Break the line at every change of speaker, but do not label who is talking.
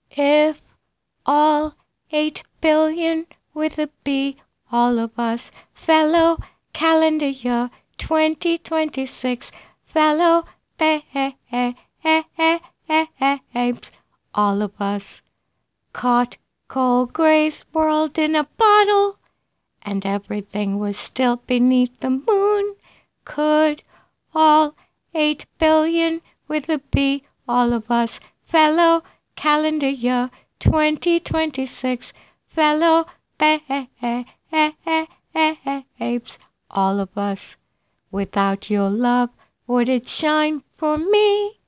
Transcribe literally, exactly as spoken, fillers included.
If all eight billion with a B, all of us, fellow calendar year twenty twenty-six, fellow babes, all of us, caught cold Gray's world in a bottle, and everything was still beneath the moon, could all eight billion with a B, all of us, fellow calendar year twenty twenty-six, fellow babes, all of us, without your love, would it shine for me?